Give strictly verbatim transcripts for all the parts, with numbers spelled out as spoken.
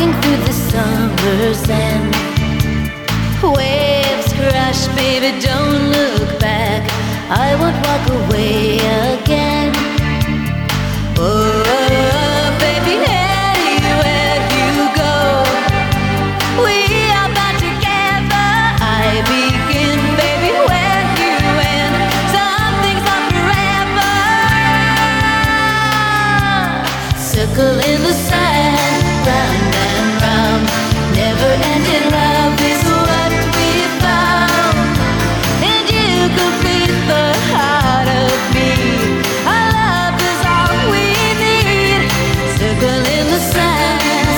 walking through the summer sand. Waves crash, baby, don't look back. I won't walk away again. Oh, baby, anywhere you go, we are bound together. I begin, baby, where you end. Some things are forever. Circle in the sand, round and round. Never-ending love is what we found, and you complete the heart of me. Our love is all we need. Circle in the sand,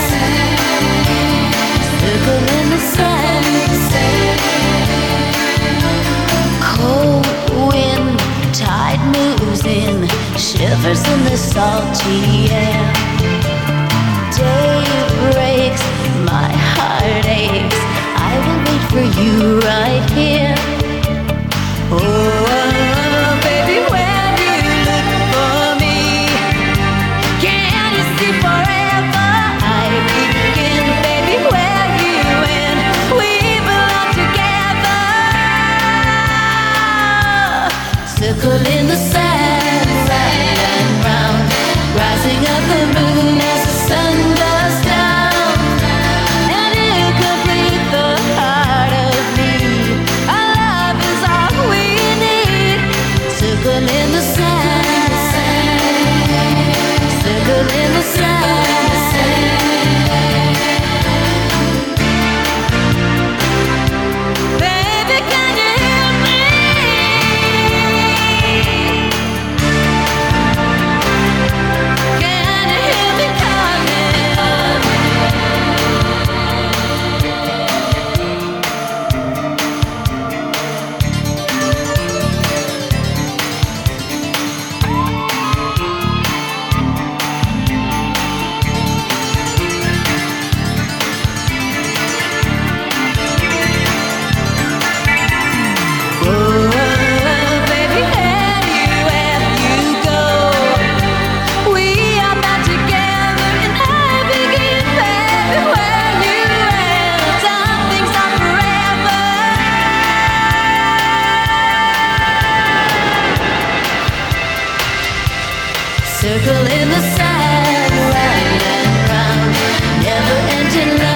circle in the sand. Cold wind, tide moves in, shivers in the salty air. Day breaks, my heart aches. I will wait for you right here. Oh, baby, when you look for me, can you see forever? I begin, baby, where you end. We belong together. Circle in the sand, round and round, rising up the moon as the sun goes down, and you complete the heart of me. Our love is all we need. Circle in the sand, circle in the sand. Baby, can you hear me? Can you hear me calling? Oh, baby, anywhere you go, we are bound together, and I begin, baby, where you end. Some things are forever. Circle in the sand, round and round, never ending love.